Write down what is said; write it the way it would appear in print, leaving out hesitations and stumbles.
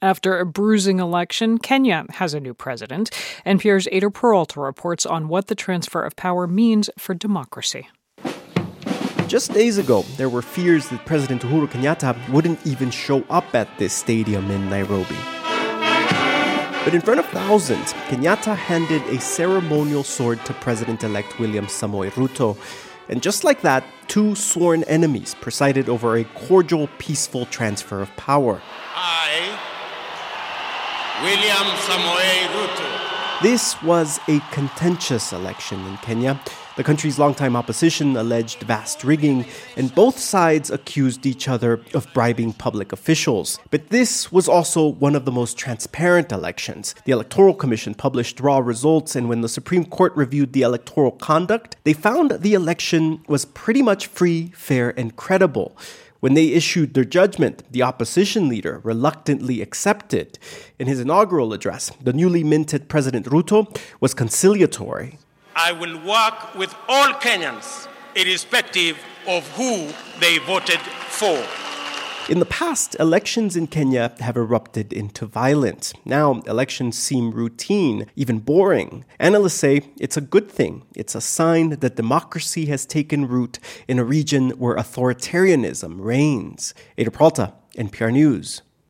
After a bruising election, Kenya has a new president. NPR's Ada Peralta reports on what the transfer of power means for democracy. Just days ago, there were fears that President Uhuru Kenyatta wouldn't even show up at this stadium in Nairobi. But in front of thousands, Kenyatta handed a ceremonial sword to President-elect William Samoei Ruto. And just like that, two sworn enemies presided over a cordial, peaceful transfer of power. I, William Samoei Ruto. This was a contentious election in Kenya. The country's longtime opposition alleged vast rigging, and both sides accused each other of bribing public officials. But this was also one of the most transparent elections. The Electoral Commission published raw results, and when the Supreme Court reviewed the electoral conduct, they found the election was pretty much free, fair, and credible. When they issued their judgment, the opposition leader reluctantly accepted. In his inaugural address, the newly minted President Ruto was conciliatory. I will work with all Kenyans, irrespective of who they voted for. In the past, elections in Kenya have erupted into violence. Now, elections seem routine, even boring. Analysts say it's a good thing. It's a sign that democracy has taken root in a region where authoritarianism reigns. Ada Peralta, NPR News.